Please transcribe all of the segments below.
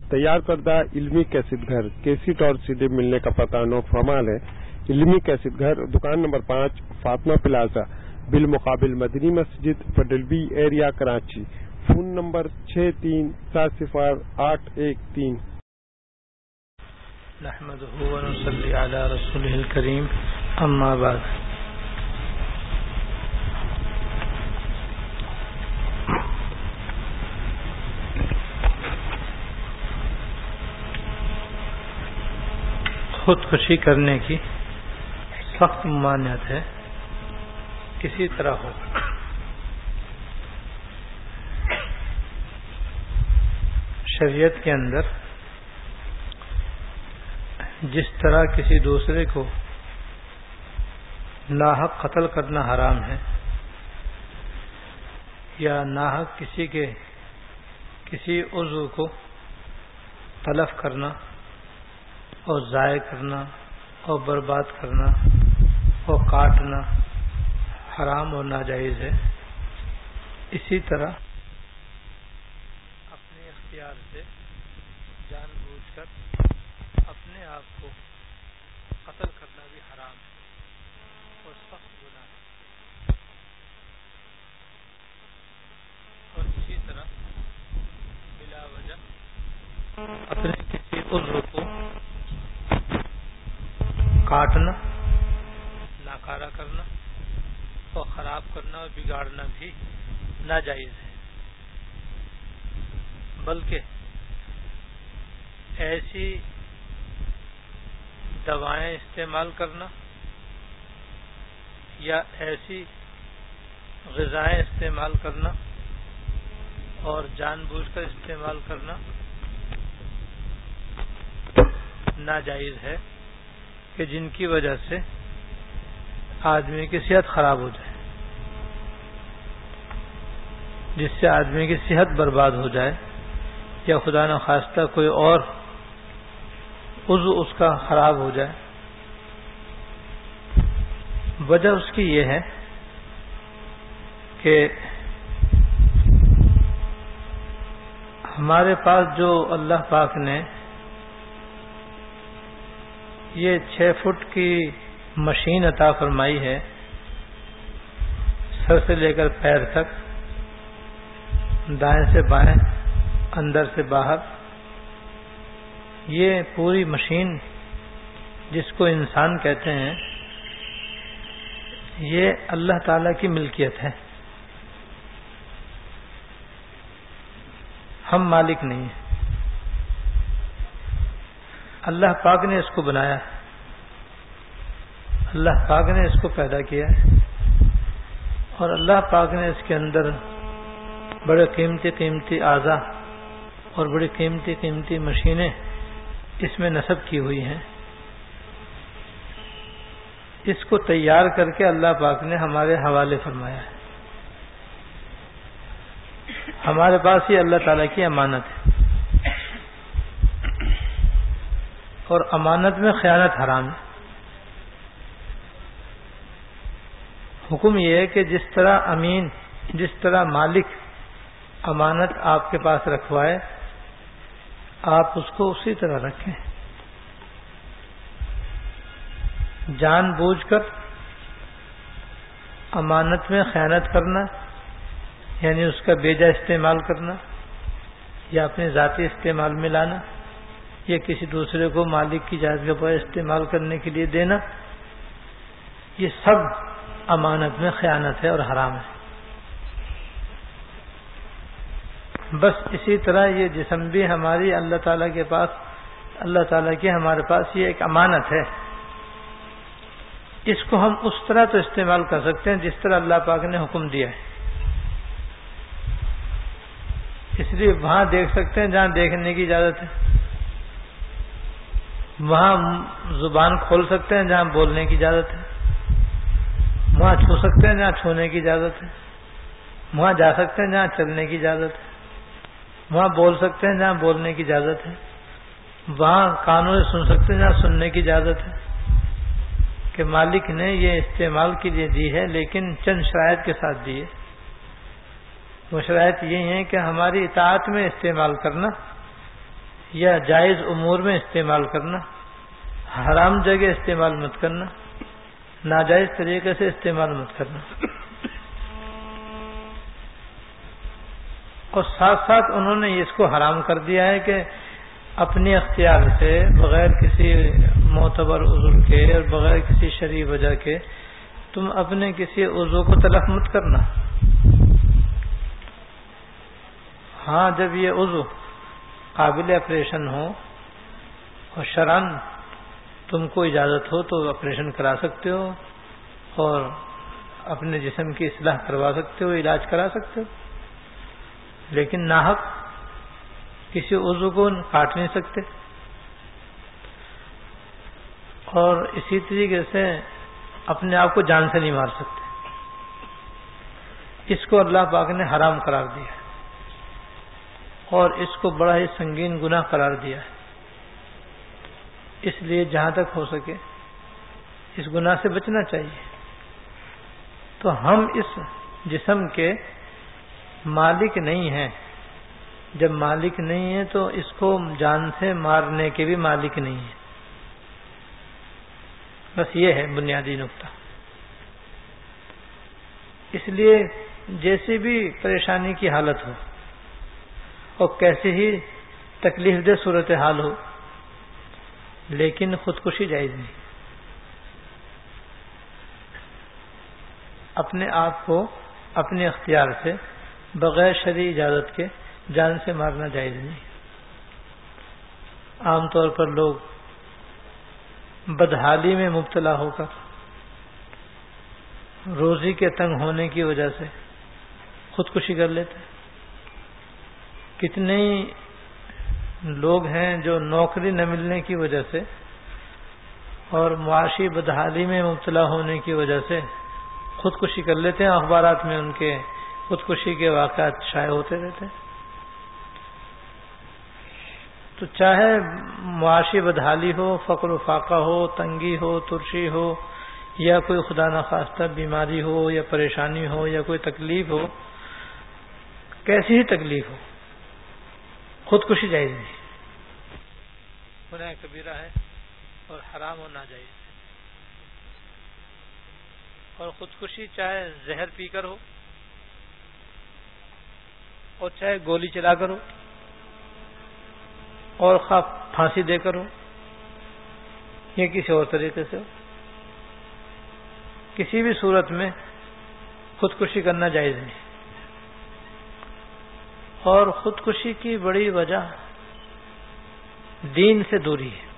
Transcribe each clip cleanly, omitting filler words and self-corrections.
تیار کردہ علمی کیسٹ گھر کیسٹ اور CD ملنے کا پتہ نو فرمال ہے۔ علمی کیسٹ گھر دکان نمبر 5 فاطمہ پلازا بالمقابل مدنی مسجد federal B area Karachi. Phone number 63400813۔ نحمده ونصلي على رسوله الكريم اما بعد۔ خودکشی کرنے کی سخت ممانعت ہے، کسی طرح ہو۔ شریعت کے اندر جس طرح کسی دوسرے کو ناحق قتل کرنا حرام ہے یا ناحق کسی کے کسی عضو کو تلف کرنا اور ضائع کرنا اور برباد کرنا اور کاٹنا حرام اور ناجائز ہے، اسی طرح اپنے اختیار سے جان بوجھ کر اپنے آپ کو قتل کرنا بھی حرام ہے اور سخت گناہ ہے۔ اور اسی طرح بلا وجہ اپنے کسی عضو کو کاٹنا، ناکارہ کرنا اور خراب کرنا اور بگاڑنا بھی ناجائز ہے، بلکہ ایسی دوائیں استعمال کرنا یا ایسی غذائیں استعمال کرنا اور جان بوجھ کر استعمال کرنا ناجائز ہے کہ جن کی وجہ سے آدمی کی صحت خراب ہو جائے، جس سے آدمی کی صحت برباد ہو جائے یا خدا نخواستہ کوئی اور عضو اس کا خراب ہو جائے۔ وجہ اس کی یہ ہے کہ ہمارے پاس جو اللہ پاک نے یہ 6 فٹ کی مشین عطا فرمائی ہے، سر سے لے کر پیر تک، دائیں سے بائیں، اندر سے باہر، یہ پوری مشین جس کو انسان کہتے ہیں، یہ اللہ تعالی کی ملکیت ہے، ہم مالک نہیں ہیں۔ اللہ پاک نے اس کو بنایا ہے، اللہ پاک نے اس کو پیدا کیا ہے، اور اللہ پاک نے اس کے اندر بڑے قیمتی قیمتی اعضاء اور بڑی قیمتی قیمتی مشینیں اس میں نصب کی ہوئی ہیں۔ اس کو تیار کر کے اللہ پاک نے ہمارے حوالے فرمایا ہے۔ ہمارے پاس یہ اللہ تعالیٰ کی امانت ہے، اور امانت میں خیانت حرام ہے۔ حکم یہ ہے کہ جس طرح امین، جس طرح مالک امانت آپ کے پاس رکھوائے، آپ اس کو اسی طرح رکھیں۔ جان بوجھ کر امانت میں خیانت کرنا، یعنی اس کا بیجا استعمال کرنا یا اپنے ذاتی استعمال میں لانا یا کسی دوسرے کو مالک کی جائز کے پر استعمال کرنے کے لیے دینا، یہ سب امانت میں خیانت ہے اور حرام ہے۔ بس اسی طرح یہ جسم بھی ہماری اللہ تعالیٰ کے پاس، اللہ تعالیٰ کی ہمارے پاس یہ ایک امانت ہے، اس کو ہم اس طرح تو استعمال کر سکتے ہیں جس طرح اللہ پاک نے حکم دیا ہے۔ اس لیے وہاں دیکھ سکتے ہیں جہاں دیکھنے کی اجازت ہے، وہاں زبان کھول سکتے ہیں جہاں بولنے کی اجازت ہے، وہاں چھو سکتے ہیں جہاں چھونے کی اجازت ہے، وہاں جا سکتے ہیں جہاں چلنے کی اجازت ہے، وہاں بول سکتے ہیں جہاں بولنے کی اجازت ہے، وہاں کانوں سے سن سکتے ہیں جہاں سننے کی اجازت ہے، کہ مالک نے یہ استعمال کے لیے دی ہے، لیکن چند شرائط کے ساتھ دی ہے۔ وہ شرائط یہ ہیں کہ ہماری اطاعت میں استعمال کرنا، یا جائز امور میں استعمال کرنا، حرام جگہ استعمال مت کرنا، ناجائز طریقے سے استعمال مت کرنا. اور ساتھ ساتھ انہوں نے اس کو حرام کر دیا ہے کہ اپنے اختیار سے بغیر کسی معتبر عذر کے اور بغیر کسی شرعی وجہ کے تم اپنے کسی عضو کو تلف مت کرنا. ہاں جب یہ عضو قابل آپریشن ہو اور شرعاً تم کو اجازت ہو تو آپریشن کرا سکتے ہو اور اپنے جسم کی اصلاح کروا سکتے ہو، علاج کرا سکتے ہو، لیکن ناحق کسی عضو کو کاٹ نہیں سکتے. اور اسی طریقے سے اپنے آپ کو جان سے نہیں مار سکتے. اس کو اللہ پاک نے حرام قرار دیا ہے اور اس کو بڑا ہی سنگین گناہ قرار دیا ہے. اس لیے جہاں تک ہو سکے اس گناہ سے بچنا چاہیے. تو ہم اس جسم کے مالک نہیں ہیں. جب مالک نہیں ہے تو اس کو جان سے مارنے کے بھی مالک نہیں ہیں. بس یہ ہے بنیادی نقطہ. اس لیے جیسی بھی پریشانی کی حالت ہو اور کیسی ہی تکلیف دہ صورتحال ہو، لیکن خودکشی جائز نہیں. اپنے آپ کو اپنے اختیار سے بغیر شرعی اجازت کے جان سے مارنا جائز نہیں. عام طور پر لوگ بدحالی میں مبتلا ہو کر روزی کے تنگ ہونے کی وجہ سے خودکشی کر لیتے. کتنے لوگ ہیں جو نوکری نہ ملنے کی وجہ سے اور معاشی بدحالی میں مبتلا ہونے کی وجہ سے خودکشی کر لیتے ہیں. اخبارات میں ان کے خودکشی کے واقعات شائع ہوتے رہتے ہیں. تو چاہے معاشی بدحالی ہو، فقر و فاقہ ہو، تنگی ہو، ترشی ہو، یا کوئی خدا نخواستہ بیماری ہو یا پریشانی ہو یا کوئی تکلیف ہو، کیسی ہی تکلیف ہو، خودکشی جائز نہیں. گناہ کبیرہ ہے اور حرام و ناجائز ہے. اور خودکشی چاہے زہر پی کر ہو اور چاہے گولی چلا کر ہو اور خواہ پھانسی دے کر ہو یا کسی اور طریقے سے ہو، کسی بھی صورت میں خودکشی کرنا جائز نہیں. اور خودکشی کی بڑی وجہ دین سے دوری ہے.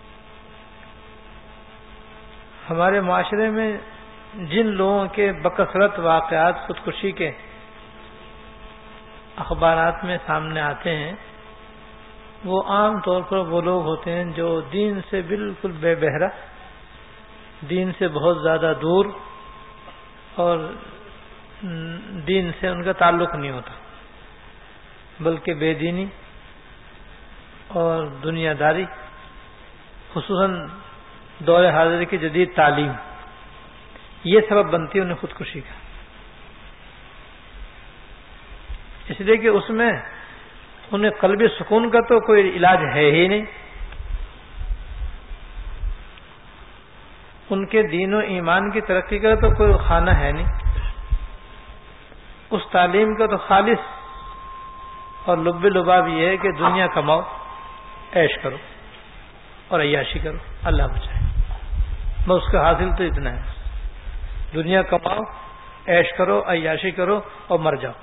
ہمارے معاشرے میں جن لوگوں کے بکثرت واقعات خودکشی کے اخبارات میں سامنے آتے ہیں، وہ عام طور پر وہ لوگ ہوتے ہیں جو دین سے بالکل بے بہرہ، دین سے بہت زیادہ دور، اور دین سے ان کا تعلق نہیں ہوتا، بلکہ بے دینی اور دنیا داری، خصوصاً دور حاضر کی جدید تعلیم، یہ سبب بنتی ہے انہیں خودکشی کا. اس لیے کہ اس میں انہیں قلبی سکون کا تو کوئی علاج ہے ہی نہیں. ان کے دین و ایمان کی ترقی کا تو کوئی خانہ ہے نہیں. اس تعلیم کا تو خالص اور لب لباب یہ ہے کہ دنیا کماؤ، عیش کرو اور عیاشی کرو، اللہ بچائے. بس اس کا حاصل تو اتنا ہے، دنیا کماؤ، عیش کرو، عیاشی کرو اور مر جاؤ.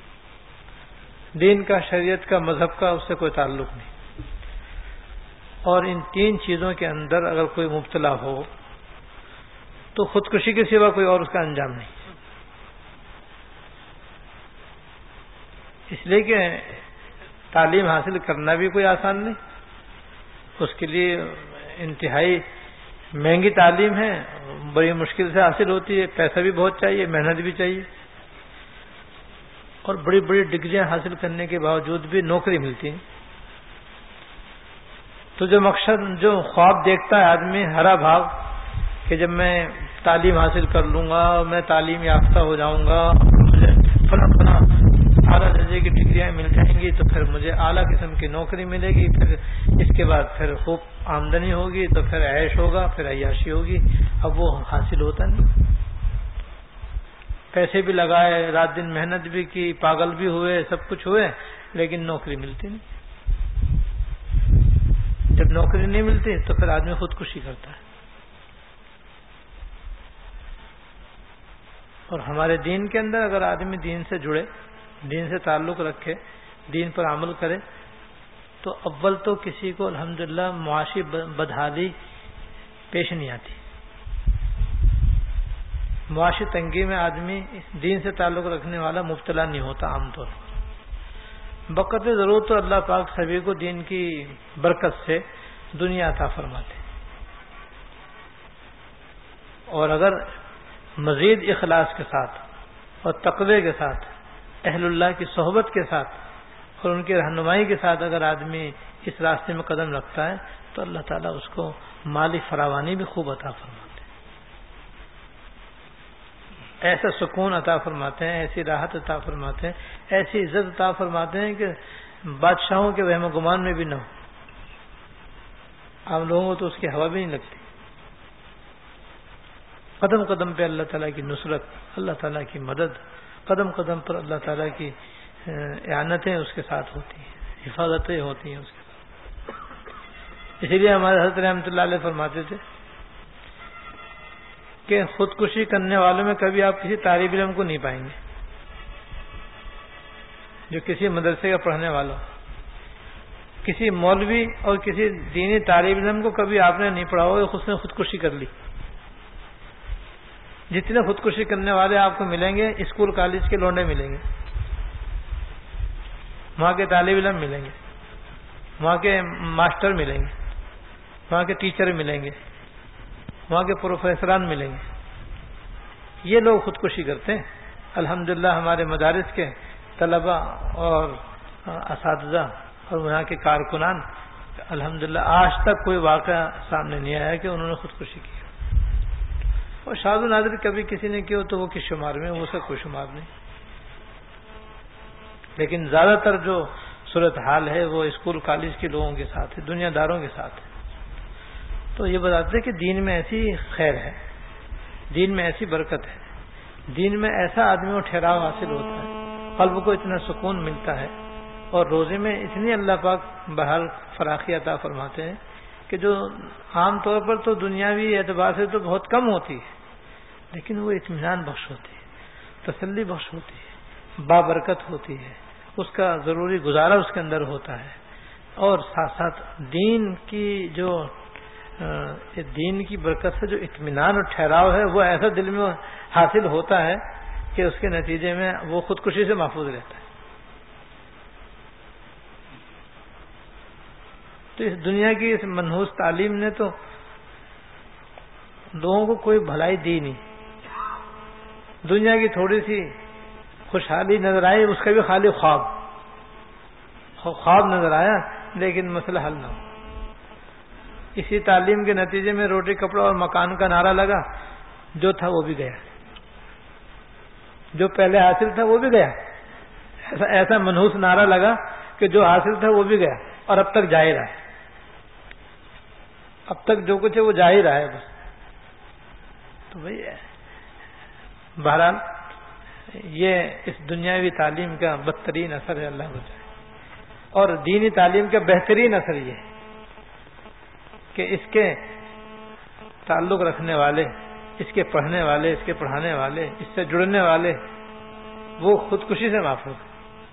دین کا، شریعت کا، مذہب کا اس سے کوئی تعلق نہیں. اور ان تین چیزوں کے اندر اگر کوئی مبتلا ہو تو خودکشی کے سوا کوئی اور اس کا انجام نہیں. اس لیے کہ تعلیم حاصل کرنا بھی کوئی آسان نہیں. اس کے لیے انتہائی مہنگی تعلیم ہے، بڑی مشکل سے حاصل ہوتی ہے، پیسہ بھی بہت چاہیے، محنت بھی چاہیے، اور بڑی بڑی ڈگریاں حاصل کرنے کے باوجود بھی نوکری ملتی ہے. تو جو مقصد، جو خواب دیکھتا ہے آدمی ہرا بھاگ کہ جب میں تعلیم حاصل کر لوں گا، میں تعلیم یافتہ ہو جاؤں گا، مجھے فلاں اعلیٰ درجے کی ڈگریاں مل جائیں گی تو پھر مجھے اعلیٰ قسم کی نوکری ملے گی، پھر اس کے بعد پھر خوب آمدنی ہوگی، تو پھر عیش ہوگا، پھر عیاشی ہوگی. اب وہ حاصل ہوتا نہیں. پیسے بھی لگائے، رات دن محنت بھی کی، پاگل بھی ہوئے، سب کچھ ہوئے، لیکن نوکری ملتی نہیں. جب نوکری نہیں ملتی تو پھر آدمی خودکشی کرتا ہے. اور ہمارے دین کے اندر اگر آدمی دین سے جڑے، دین سے تعلق رکھے، دین پر عمل کرے، تو اول تو کسی کو الحمدللہ معاشی بدحالی پیش نہیں آتی. معاشی تنگی میں آدمی دین سے تعلق رکھنے والا مبتلا نہیں ہوتا عام طور پر. بقدر ضرورت تو اللہ پاک سبھی کو دین کی برکت سے دنیا عطا فرماتے. اور اگر مزید اخلاص کے ساتھ اور تقوی کے ساتھ، اہل اللہ کی صحبت کے ساتھ اور ان کی رہنمائی کے ساتھ اگر آدمی اس راستے میں قدم رکھتا ہے تو اللہ تعالیٰ اس کو مالی فراوانی بھی خوب عطا فرماتے ہیں. ایسا سکون عطا فرماتے ہیں، ایسی راحت عطا فرماتے ہیں، ایسی عزت عطا فرماتے ہیں کہ بادشاہوں کے وہم و گمان میں بھی نہ ہو. عام لوگوں کو تو اس کی ہوا بھی نہیں لگتی. قدم قدم پہ اللہ تعالیٰ کی نصرت، اللہ تعالیٰ کی مدد، قدم قدم پر اللہ تعالیٰ کی اعانتیں اس کے ساتھ ہوتی ہیں، حفاظتیں ہوتی ہیں اس کے ساتھ. اسی لیے ہمارے حضرت رحمۃ اللہ علیہ فرماتے تھے کہ خودکشی کرنے والوں میں کبھی آپ کسی طالب علم کو نہیں پائیں گے جو کسی مدرسے کا پڑھنے والا ہو. کسی مولوی اور کسی دینی طالب علم کو کبھی آپ نے نہیں پڑھا ہوگا اس نے خودکشی کر لی. جتنے خودکشی کرنے والے آپ کو ملیں گے اسکول کالج کے لونڈے ملیں گے، وہاں کے طالب علم ملیں گے، وہاں کے ماسٹر ملیں گے، وہاں کے ٹیچر ملیں گے، وہاں کے پروفیسران ملیں گے. یہ لوگ خودکشی کرتے ہیں. الحمدللہ ہمارے مدارس کے طلباء اور اساتذہ اور وہاں کے کارکنان، الحمدللہ آج تک کوئی واقعہ سامنے نہیں آیا کہ انہوں نے خودکشی کی. اور شاذ و نادر کبھی کسی نے کیا تو وہ کس شمار میں، وہ سب کوئی شمار نہیں. لیکن زیادہ تر جو صورتحال ہے وہ اسکول کالج کے لوگوں کے ساتھ ہے، دنیا داروں کے ساتھ ہے. تو یہ بتاتے ہیں کہ دین میں ایسی خیر ہے، دین میں ایسی برکت ہے، دین میں ایسا آدمی کو ٹھہراؤ حاصل ہوتا ہے، قلب کو اتنا سکون ملتا ہے، اور روزے میں اتنی اللہ پاک بہرحال فراخی عطا فرماتے ہیں کہ جو عام طور پر تو دنیاوی اعتبار سے تو بہت کم ہوتی ہے، لیکن وہ اطمینان بخش ہوتی ہے، تسلی بخش ہوتی ہے، بابرکت ہوتی ہے. اس کا ضروری گزارا اس کے اندر ہوتا ہے، اور ساتھ ساتھ دین کی برکت سے جو اطمینان اور ٹھہراؤ ہے وہ ایسا دل میں حاصل ہوتا ہے کہ اس کے نتیجے میں وہ خودکشی سے محفوظ رہتا ہے. تو اس دنیا کی اس منحوس تعلیم نے تو لوگوں کو کوئی بھلائی دی نہیں. دنیا کی تھوڑی سی خوشحالی نظر آئی، اس کا بھی خالی خواب نظر آیا، لیکن مسئلہ حل نہ ہو. اسی تعلیم کے نتیجے میں روٹی کپڑا اور مکان کا نعرہ لگا، جو تھا وہ بھی گیا، جو پہلے حاصل تھا وہ بھی گیا. ایسا منحوس نعرہ لگا کہ جو حاصل تھا وہ بھی گیا، اور اب تک جا ہی رہا ہے. اب تک جو کچھ ہے وہ جا ہی رہا ہے بس. تو بھائی بہرحال یہ اس دنیاوی تعلیم کا بدترین اثر ہے، اللہ بچائے. اور دینی تعلیم کا بہترین اثر یہ ہے کہ اس کے تعلق رکھنے والے، اس کے پڑھنے والے، اس کے پڑھانے والے، اس سے جڑنے والے، وہ خودکشی سے محفوظ ہیں.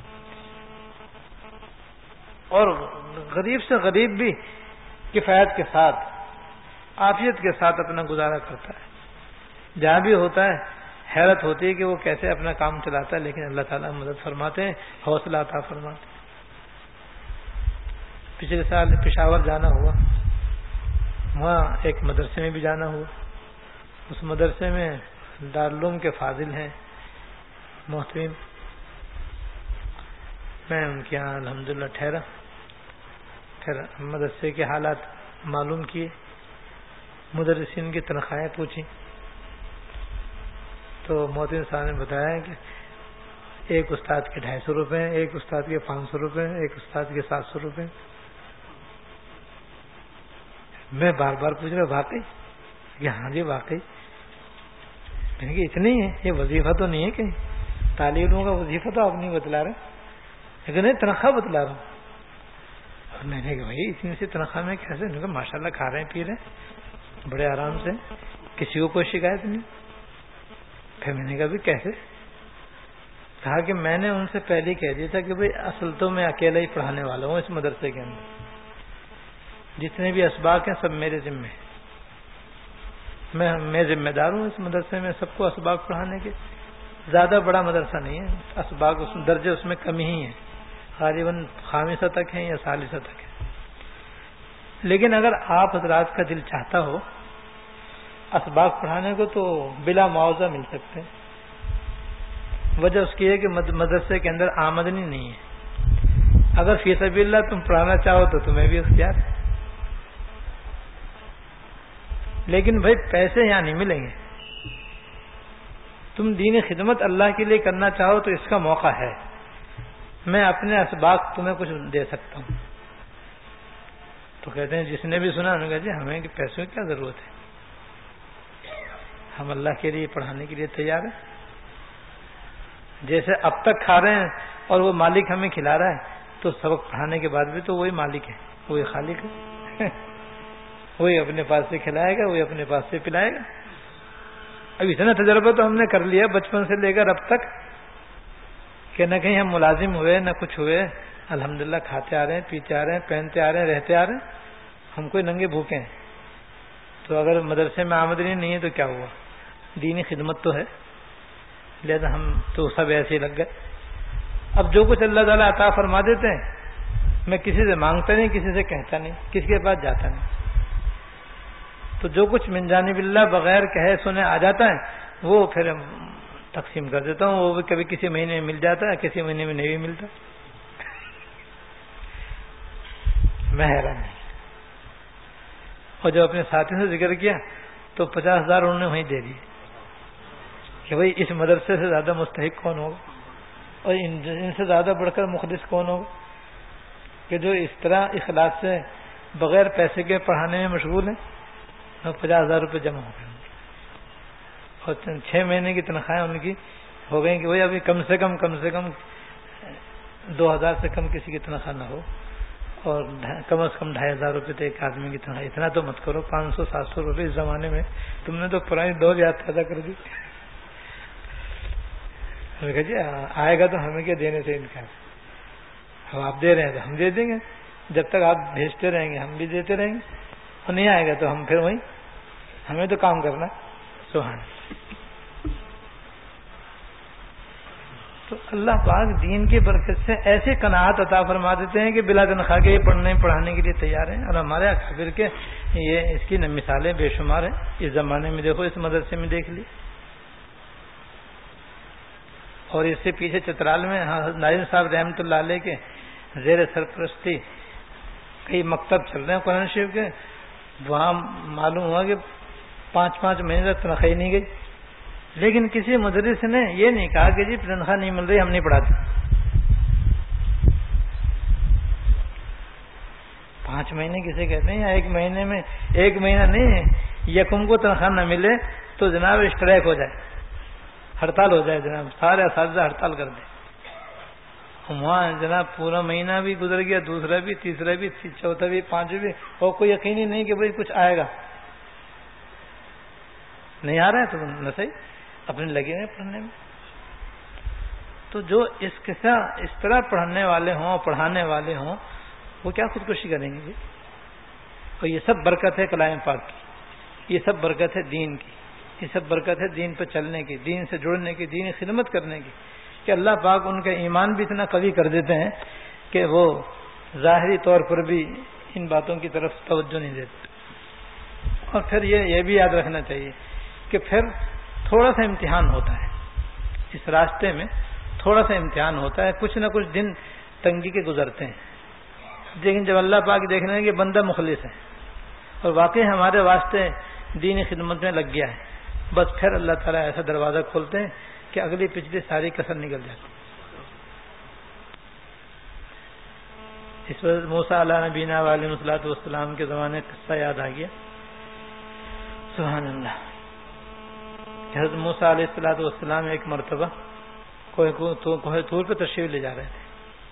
اور غریب سے غریب بھی کفایت کے ساتھ، عافیت کے ساتھ اپنا گزارا کرتا ہے. جہاں بھی ہوتا ہے حیرت ہوتی ہے کہ وہ کیسے اپنا کام چلاتا ہے، لیکن اللہ تعالیٰ مدد فرماتے ہیں، حوصلہ عطا فرماتے ہیں. پچھلے سال پشاور جانا ہوا، وہاں ایک مدرسے میں بھی جانا ہوا. اس مدرسے میں دارالعلوم کے فاضل ہیں محترم، میں ان کے یہاں الحمدللہ ٹھہرا. پھر مدرسے کے حالات معلوم کیے، مدرسین کی تنخواہیں پوچھی، تو محترم صاحب نے بتایا کہ ایک استاد کے 250 روپے ہیں، ایک استاد کے 500 روپے ہیں، ایک استاد کے 700 روپے ہیں۔ میں بار بار پوچھ رہا واقعی کہ ہاں جی واقعی؟ میں نے کہا اتنے ہی ہے، یہ وظیفہ تو نہیں ہے کہیں؟ طالب علموں کا وظیفہ تو آپ نہیں بتلا رہے، لیکن تنخواہ بتلا رہا ہوں۔ اور میں نے کہا بھائی اتنی سی تنخواہ میں کیسے؟ میں نے کہا ماشاء اللہ کھا رہے ہیں پی رہے ہیں بڑے آرام سے، کسی کو کوئی شکایت نہیں۔ پھر میں نے کہا بھی کیسے؟ کہا کہ میں نے ان سے پہلے کہہ دیا تھا کہ بھائی اصل تو میں اکیلا ہی پڑھانے والا ہوں اس مدرسے کے اندر، جتنے بھی اسباق ہیں سب میرے ذمہ ہیں، میں ذمہ دار ہوں اس مدرسے میں سب کو اسباق پڑھانے کے۔ زیادہ بڑا مدرسہ نہیں ہے، اسباق درجے اس میں کم ہی ہیں، غالباً خامسہ تک ہیں یا ثالثہ تک ہیں۔ لیکن اگر آپ حضرات کا دل چاہتا ہو اسباق پڑھانے کو تو بلا معاوضہ مل سکتے ہیں۔ وجہ اس کی ہے کہ مدرسے کے اندر آمدنی نہیں ہے، اگر فی سبیل اللہ تم پڑھانا چاہو تو تمہیں بھی اختیار ہے، لیکن بھائی پیسے یہاں نہیں ملیں گے۔ تم دین خدمت اللہ کے لیے کرنا چاہو تو اس کا موقع ہے، میں اپنے اسباق تمہیں کچھ دے سکتا ہوں۔ تو کہتے ہیں جس نے بھی سنا انہوں نے کہا جی ہمیں پیسوں کی کیا ضرورت ہے، ہم اللہ کے لیے پڑھانے کے لیے تیار ہیں۔ جیسے اب تک کھا رہے ہیں اور وہ مالک ہمیں کھلا رہا ہے، تو سبق پڑھانے کے بعد بھی تو وہی مالک ہے، وہی خالق ہے، وہی اپنے پاس سے کھلائے گا، وہی اپنے پاس سے پلائے گا۔ اب اتنا تجربہ تو ہم نے کر لیا بچپن سے لے کر اب تک کہ نہ کہیں ہم ملازم ہوئے نہ کچھ ہوئے، الحمدللہ کھاتے آ رہے ہیں، پیتے آ رہے ہیں، پہنتے آ رہے ہیں، رہتے آ رہے ہیں، ہم کوئی ننگے بھوکے ہیں۔ تو اگر مدرسے میں آمدنی نہیں ہے تو کیا ہوا؟ دینی خدمت تو ہے، لہذا ہم تو سب ایسے ہی لگ گئے۔ اب جو کچھ اللہ تعالیٰ عطا فرما دیتے ہیں، میں کسی سے مانگتا نہیں، کسی سے کہتا نہیں، کسی کے پاس جاتا نہیں، تو جو کچھ من جانب اللہ بغیر کہے سنے آ جاتا ہے وہ پھر تقسیم کر دیتا ہوں۔ وہ بھی کبھی کسی مہینے میں مل جاتا ہے، کسی مہینے میں نہیں بھی ملتا، میں حیران نہیں۔ اور جب اپنے ساتھی سے ذکر کیا تو 50,000 انہوں نے وہیں دے دیے کہ بھائی اس مدرسے سے زیادہ مستحق کون ہوگا اور ان سے زیادہ بڑھ کر مخلص کون ہوگا کہ جو اس طرح اخلاص سے بغیر پیسے کے پڑھانے میں مشغول ہیں۔ 50,000 روپے جمع ہو گئے اور 6 مہینے کی تنخواہیں ان کی ہو گئی کہ بھائی ابھی کم سے کم 2,000 سے کم کسی کی تنخواہ نہ ہو، اور کم از کم 2,500 روپے تو ایک آدمی کی تنخواہ۔ اتنا تو مت کرو، 500-700 روپے اس زمانے میں تم نے تو پرانی دور یاد پیدا کر دی۔ جی آئے گا تو ہمیں کیا دینے سے انکار، اب آپ دے رہے ہیں تو ہم دے دیں گے، جب تک آپ بھیجتے رہیں گے ہم بھی دیتے رہیں گے، اور نہیں آئے گا تو ہم پھر وہیں، ہمیں تو کام کرنا ہے۔ سبحان تو اللہ پاک دین کی برکت سے ایسے قناعت عطا فرما دیتے ہیں کہ بلا تنخواہ کے پڑھنے پڑھانے کے لیے تیار ہیں۔ اور ہمارے اکابر کے یہ اس کی مثالیں بے شمار ہیں، اس زمانے میں دیکھو، اس مدرسے میں دیکھ لی، اور اس سے پیچھے چترال میں ناظم صاحب رحمۃ اللہ علیہ کے زیر سرپرستی کئی مکتب چل رہے ہیں قرآن شریف کے، وہاں معلوم ہوا کہ 5-5 مہینے تک تنخواہ نہیں گئی، لیکن کسی مدرس نے یہ نہیں کہا کہ جی تنخواہ نہیں مل رہی ہم نہیں پڑھاتے۔ 5 مہینے کسے کہتے ہیں، یا 1 مہینے میں 1 مہینہ نہیں، یکم کو تنخواہ نہ ملے تو جناب اسٹرائک ہو جائے، ہڑتال ہو جائے، جناب سارے اساتذہ ہڑتال کر دیں۔ وہاں جناب پورا مہینہ بھی گزر گیا، دوسرا بھی، تیسرا بھی، چوتھا بھی، 5واں بھی، اور کوئی یقین ہی نہیں کہ بھائی کچھ آئے گا۔ نہیں آ رہا ہے تو نہ صحیح، اپنے لگے ہیں پڑھنے میں۔ تو جو اس طرح پڑھنے والے ہوں، پڑھانے والے ہوں، وہ کیا خودکشی کریں گے؟ اور یہ سب برکت ہے کلام پاک کی، یہ سب برکت ہے دین کی، یہ سب برکت ہے دین پہ چلنے کی، دین سے جڑنے کی، دین خدمت کرنے کی، کہ اللہ پاک ان کا ایمان بھی اتنا قوی کر دیتے ہیں کہ وہ ظاہری طور پر بھی ان باتوں کی طرف توجہ نہیں دیتے۔ اور پھر یہ بھی یاد رکھنا چاہیے کہ پھر تھوڑا سا امتحان ہوتا ہے، اس راستے میں تھوڑا سا امتحان ہوتا ہے، کچھ نہ کچھ دن تنگی کے گزرتے ہیں، لیکن جب اللہ پاک دیکھ رہے ہیں کہ بندہ مخلص ہے اور واقعی ہمارے واسطے دین خدمت میں لگ گیا ہے، بس پھر اللہ تعالیٰ ایسا دروازہ کھولتے ہیں کہ اگلی پچھلی ساری کسر نکل جاتی ہے۔ اس وقت موسیٰ علیہ نبینا علیہ الصلوۃ والسلام کے زمانے کا قصہ یاد آ گیا. سبحان اللہ. حضرت موسیٰ علیہ الصلوۃ والسلام ایک مرتبہ کوہ طور پہ تشریف لے جا رہے تھے.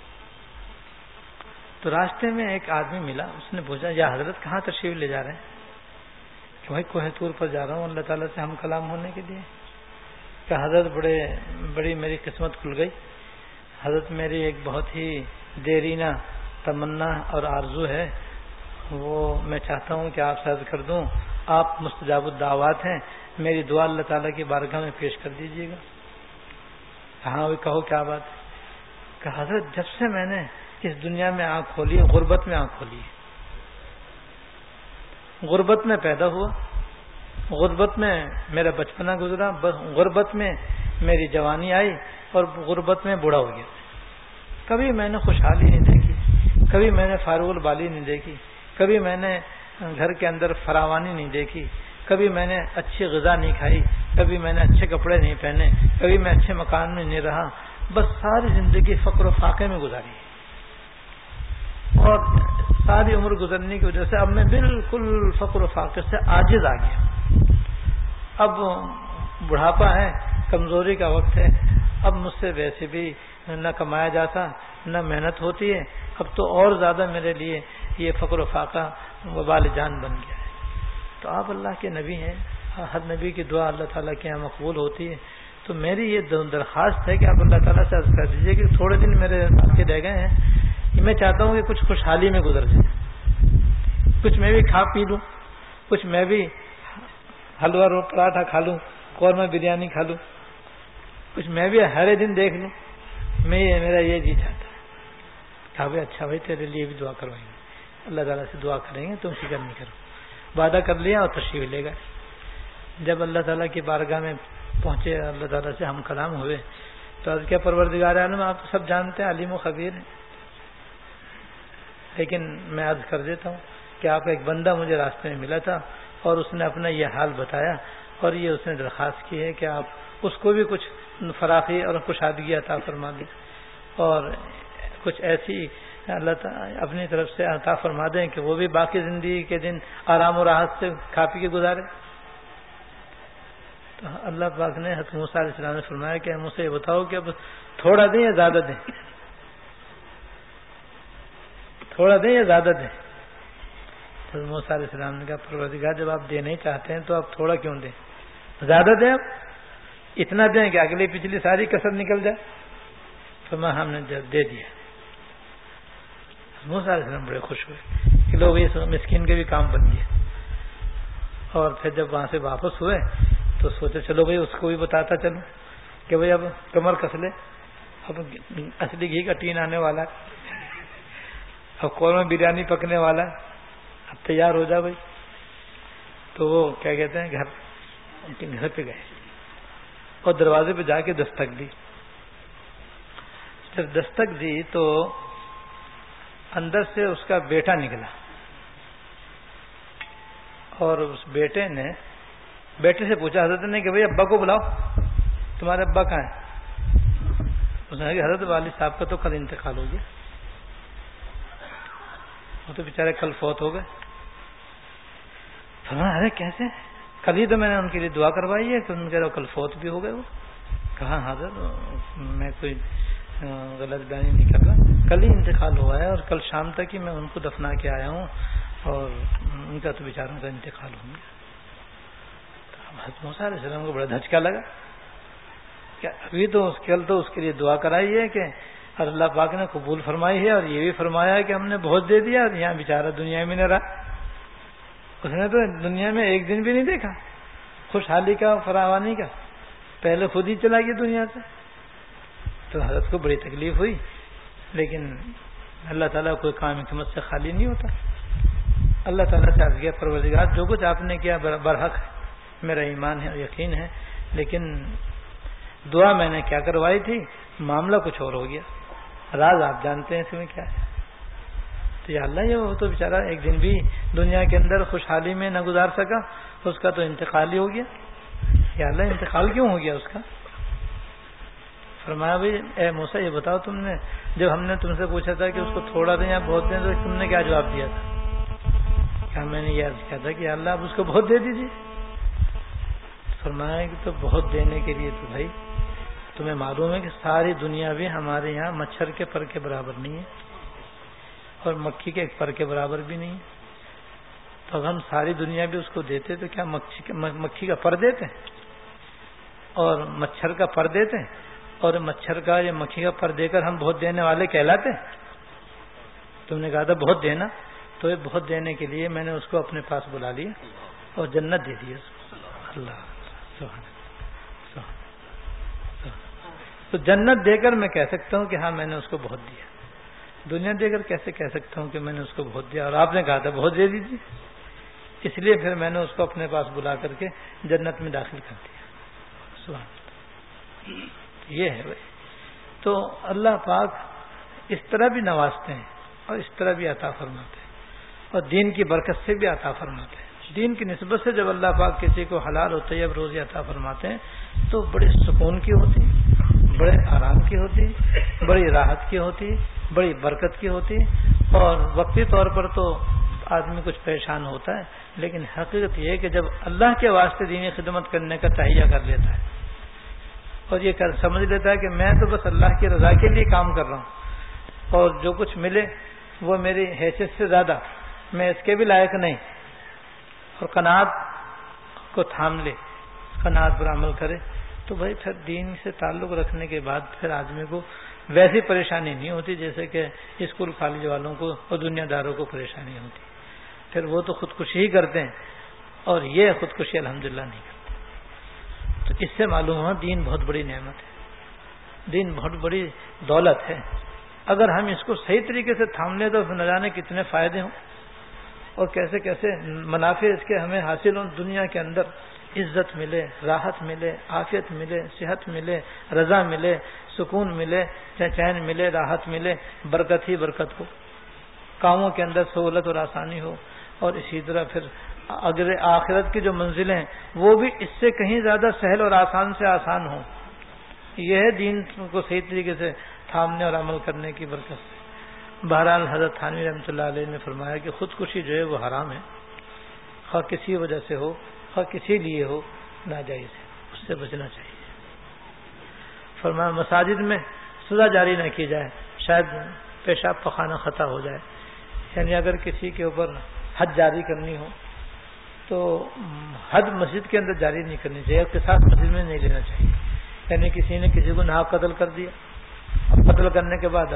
تو راستے میں ایک آدمی ملا. اس نے پوچھا یا حضرت کہاں تشریف لے جا رہے ہیں؟ کہ بھائی کوہ طور پر جا رہا ہوں اللہ تعالیٰ سے ہم کلام ہونے کے لیے. کہ حضرت بڑی میری قسمت کھل گئی. حضرت میری ایک بہت ہی دیرینہ تمنا اور آرزو ہے, وہ میں چاہتا ہوں کہ آپ سے عرض کر دوں, آپ مستجاب الدعوات ہیں, میری دعا اللہ تعالیٰ کی بارگاہ میں پیش کر دیجیے گا. ہاں وہ کہو کیا بات ہے؟ کہ حضرت جب سے میں نے اس دنیا میں آنکھ کھولی, غربت میں آنکھ کھولی, غربت میں پیدا ہوا, غربت میں میرا بچپنا گزرا, غربت میں میری جوانی آئی اور غربت میں بوڑھا ہو گیا. کبھی میں نے خوشحالی نہیں دیکھی, کبھی میں نے فارغ البالی نہیں دیکھی, کبھی میں نے گھر کے اندر فراوانی نہیں دیکھی, کبھی میں نے اچھی غذا نہیں کھائی, کبھی میں نے اچھے کپڑے نہیں پہنے, کبھی میں اچھے مکان میں نہیں رہا. بس ساری زندگی فقر و فاقے میں گزاری, اور ساری عمر گزرنے کی وجہ سے اب میں بالکل فقر و فاقے سے عاجز آ گیا. اب بڑھاپا ہے, کمزوری کا وقت ہے, اب مجھ سے ویسے بھی نہ کمایا جاتا نہ محنت ہوتی ہے. اب تو اور زیادہ میرے لیے یہ فقر و فاقہ وبال جان بن گیا ہے. تو آپ اللہ کے نبی ہیں, ہر نبی کی دعا اللہ تعالیٰ کے یہاں مقبول ہوتی ہے. تو میری یہ درخواست ہے کہ آپ اللہ تعالیٰ سے عرض کر دیجیے کہ تھوڑے دن میرے باقی رہ گئے ہیں, میں چاہتا ہوں کہ کچھ خوشحالی میں گزر جائے, کچھ میں بھی کھا پی لوں, کچھ میں بھی حلوہ رو پراٹھا کھا لوں, قورمہ بریانی کھا لوں, کچھ میں بھی ہر دن دیکھ لوں. میرا یہ جی چاہتا ہے. کہا بھائی اچھا بھائی تیرے لیے بھی دعا کروائیں گے, اللہ تعالیٰ سے دعا کریں گے, تم فکر نہیں کرو. وعدہ کر لیا اور تشریف لے گئے. جب اللہ تعالیٰ کی بارگاہ میں پہنچے, اللہ تعالیٰ سے ہم کلام ہوئے, تو عرض کیا پروردگار عالم آپ تو سب جانتے ہیں, علیم و خبیر ہیں, لیکن میں عرض کر دیتا ہوں کہ آپ ایک بندہ مجھے راستے میں ملا تھا اور اس نے اپنا یہ حال بتایا, اور یہ اس نے درخواست کی ہے کہ آپ اس کو بھی کچھ فراخی اور کشادگی عطا فرما دیں, اور کچھ ایسی اللہ تعالیٰ اپنی طرف سے عطا فرما دیں کہ وہ بھی باقی زندگی کے دن آرام و راحت سے کھا پی کے گزارے. تو اللہ پاک نے حضرت موسیٰ علیہ السلام نے فرمایا کہ مجھ سے یہ بتاؤ کہ اب تھوڑا دیں یا زیادہ دیں, تھوڑا دیں یا زیادہ دیں. حضرت موسیٰ علیہ السلام نے کہا پروردگار جب آپ دینا ہی چاہتے ہیں تو آپ تھوڑا کیوں دیں, زیادہ دیں, آپ اتنا دیں کہ اگلی پچھلی ساری کسر نکل جائے. فرمایا ہم نے جب دے دیا. موسیٰ علیہ السلام بڑے خوش ہوئے کہ لوگ اس مسکین کے بھی کام بن گئے. اور پھر جب وہاں سے واپس ہوئے تو سوچے چلو بھائی اس کو بھی بتاتا چلوں کہ بھائی اب کمر کس لے, اب اصلی گھی کا ٹین آنے والا ہے, اب قورمہ بریانی پکنے والا ہے, اب تیار ہو جا بھائی. تو وہ کیا کہتے ہیں گھر پہ گئے اور دروازے پہ جا کے دستک دی. جب دستک دی تو اندر سے اس کا بیٹا نکلا, اور اس بیٹے نے بیٹے سے پوچھا حضرت نے کہ بھائی ابا کو بلاؤ, تمہارے ابا کہاں ہیں؟ اس نے کہا کہ حضرت والد صاحب کا تو کل انتقال ہو گیا, وہ تو بیچارے کل فوت ہو گئے. فرمایا ارے کیسے, کل ہی تو میں نے ان کے لیے دعا کروائی ہے کہ ان کے کل فوت بھی ہو گئے. وہ کہا حضرت میں کوئی غلط بیانی نہیں کر رہا, کل ہی انتقال ہوا ہے اور کل شام تک ہی میں ان کو دفنا کے آیا ہوں, اور ان کا تو بیچاروں کا انتقال ہو گیا. حضرت موسیٰ علیہ السلام کو بڑا دھچکا لگا کہ ابھی تو کل تو اس کے لیے دعا کرائی ہے کہ اللہ پاک نے قبول فرمائی ہے, اور یہ بھی فرمایا ہے کہ ہم نے بہت دے دیا, اور یہاں بیچارہ دنیا میں نہ رہا. اس نے تو دنیا میں ایک دن بھی نہیں دیکھا خوشحالی کا, فراوانی کا, پہلے خود ہی چلا گیا دنیا سے. تو حضرت کو بڑی تکلیف ہوئی, لیکن اللہ تعالیٰ کوئی کام حکمت سے خالی نہیں ہوتا. اللہ تعالیٰ سے عرض کیا پروردگار جو کچھ آپ نے کیا برحق ہے, میرا ایمان ہے اور یقین ہے, لیکن دعا میں نے کیا کروائی تھی, معاملہ کچھ اور ہو گیا, راز آپ جانتے ہیں اس میں کیا ہے. تو یا اللہ یہ وہ تو بیچارہ ایک دن بھی دنیا کے اندر خوشحالی میں نہ گزار سکا, اس کا تو انتقال ہی ہو گیا. یا اللہ انتقال کیوں ہو گیا اس کا؟ فرمایا بھائی اے موسیٰ یہ بتاؤ تم نے جب ہم نے تم سے پوچھا تھا کہ اس کو تھوڑا دیں یا بہت دیں تو تم نے کیا جواب دیا تھا؟ کیا میں نے یہ عرض کیا تھا کہ اللہ آپ اس کو بہت دے دیجیے. فرمایا کہ تو بہت دینے کے لیے تو بھائی تمہیں معلوم ہے کہ ساری دنیا بھی ہمارے یہاں مچھر کے پر کے برابر نہیں ہے اور مکھی کے ایک پر کے برابر بھی نہیں ہے. تو اگر ہم ساری دنیا بھی اس کو دیتے تو کیا مکھی کا پر دیتے اور مچھر کا پر دیتے اور مچھر کا یا مکھی کا پر دے کر ہم بہت دینے والے کہلاتے؟ تم نے کہا تھا بہت دینا، تو یہ بہت دینے کے لیے میں نے اس کو اپنے پاس بلا لیا اور جنت دے دی. اللہ سبحان سبحان. تو جنت دے کر میں کہہ سکتا ہوں کہ ہاں میں نے اس کو بہت دیا. دنیا دے کر کیسے کہہ سکتا ہوں کہ میں نے اس کو بہت دیا؟ اور آپ نے کہا تھا بہت دے دیجیے. اس لیے پھر میں نے اس کو اپنے پاس بلا کر کے جنت میں داخل کر دیا. سبحان. یہ ہے بھائی. تو اللہ پاک اس طرح بھی نوازتے ہیں اور اس طرح بھی عطا فرماتے ہیں اور دین کی برکت سے بھی عطا فرماتے ہیں. دین کی نسبت سے جب اللہ پاک کسی کو حلال و طیب روزی عطا فرماتے ہیں تو بڑے سکون کی ہوتی، بڑے آرام کی ہوتی، بڑی راحت کی ہوتی، بڑی برکت کی ہوتی. اور وقتی طور پر تو آدمی کچھ پریشان ہوتا ہے، لیکن حقیقت یہ ہے کہ جب اللہ کے واسطے دینی خدمت کرنے کا تہیہ کر لیتا ہے اور یہ سمجھ لیتا ہے کہ میں تو بس اللہ کی رضا کے لیے کام کر رہا ہوں اور جو کچھ ملے وہ میری حیثیت سے زیادہ میں اس کے بھی لائق نہیں، اور قناعت کو تھام لے، قناعت پر عمل کرے، تو بھائی پھر دین سے تعلق رکھنے کے بعد پھر آدمی کو ویسی پریشانی نہیں ہوتی جیسے کہ اسکول کالج والوں کو اور دنیا داروں کو پریشانی ہوتی. پھر وہ تو خودکشی ہی کرتے ہیں اور یہ خودکشی الحمدللہ نہیں کرتے. تو اس سے معلوم ہوا دین بہت بڑی نعمت ہے، دین بہت بڑی دولت ہے. اگر ہم اس کو صحیح طریقے سے تھام لیں تو نہ جانے کتنے فائدے ہوں اور کیسے کیسے منافع اس کے ہمیں حاصل ہوں. دنیا کے اندر عزت ملے، راحت ملے، عافیت ملے، صحت ملے، رضا ملے، سکون ملے، چین ملے، راحت ملے، برکت ہی برکت ہو، کاموں کے اندر سہولت اور آسانی ہو. اور اسی طرح پھر اگر آخرت کی جو منزلیں ہیں وہ بھی اس سے کہیں زیادہ سہل اور آسان سے آسان ہوں. یہ ہے دین کو صحیح طریقے سے تھامنے اور عمل کرنے کی برکت سے. بہرحال حضرت تھانوی رحمۃ اللہ علیہ نے فرمایا کہ خودکشی جو ہے وہ حرام ہے، خواہ کسی وجہ سے ہو، خواہ کسی لیے ہو، ناجائز ہے، اس سے بچنا چاہیے. فرمایا مساجد میں سزا جاری نہ کی جائے، شاید پیشاب پخانہ خطا ہو جائے. یعنی اگر کسی کے اوپر حد جاری کرنی ہو تو حد مسجد کے اندر جاری نہیں کرنی چاہیے، قصاص مسجد میں نہیں لینا چاہیے. یعنی کسی نے کسی کو ناحق قتل کر دیا، اب قتل کرنے کے بعد اب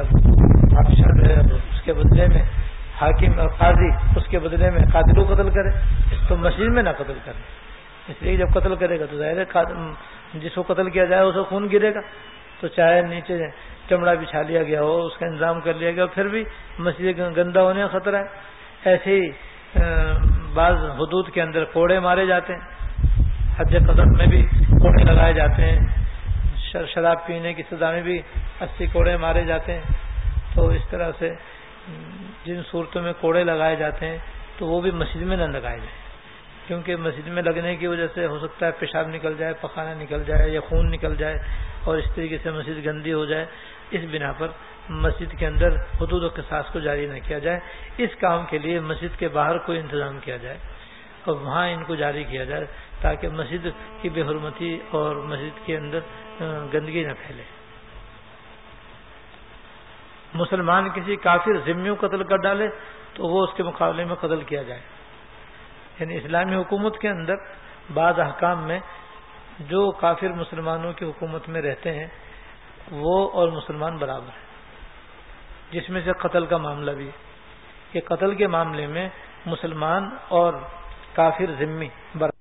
اس کے بدلے میں حاکم اور قاضی اس کے بدلے میں قاتل کو قتل کرے، تو مسجد میں نہ قتل کرے. اس لیے جب قتل کرے گا تو ظاہر ہے جس کو قتل کیا جائے اس کو خون گرے گا، تو چاہے نیچے چمڑا بچھا لیا گیا ہو، اس کا انتظام کر لیا گیا، پھر بھی مسجد گندا ہونے کا خطرہ ہے. ایسے ہی بعض حدود کے اندر کوڑے مارے جاتے ہیں، حد قدر میں بھی کوڑے لگائے جاتے ہیں، شراب پینے کی سزا میں بھی 80 کوڑے مارے جاتے ہیں. تو اس طرح سے جن صورتوں میں کوڑے لگائے جاتے ہیں تو وہ بھی مسجد میں نہ لگائے جائیں، کیونکہ مسجد میں لگنے کی وجہ سے ہو سکتا ہے پیشاب نکل جائے، پخانہ نکل جائے یا خون نکل جائے اور اس طریقے سے مسجد گندی ہو جائے. اس بنا پر مسجد کے اندر حدود و قصاص کو جاری نہ کیا جائے. اس کام کے لیے مسجد کے باہر کوئی انتظام کیا جائے اور وہاں ان کو جاری کیا جائے تاکہ مسجد کی بے حرمتی اور مسجد کے اندر گندگی نہ پھیلے. مسلمان کسی کافر ذمیوں قتل کر ڈالے تو وہ اس کے مقابلے میں قتل کیا جائے. یعنی اسلامی حکومت کے اندر بعض احکام میں جو کافر مسلمانوں کی حکومت میں رہتے ہیں وہ اور مسلمان برابر ہیں، جس میں سے قتل کا معاملہ بھی ہے کہ قتل کے معاملے میں مسلمان اور کافر ذمی برابر